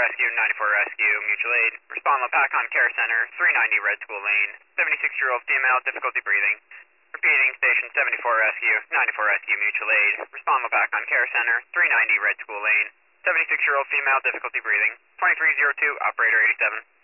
Rescue, 94 Rescue, mutual aid. Respond Lopakon Care Center, 390 Red School Lane. 76-year-old female, difficulty breathing. Repeating, station 74 Rescue, 94 Rescue, mutual aid. Respond Lopakon Care Center, 390 Red School Lane. 76-year-old female, difficulty breathing. 2302, operator 87.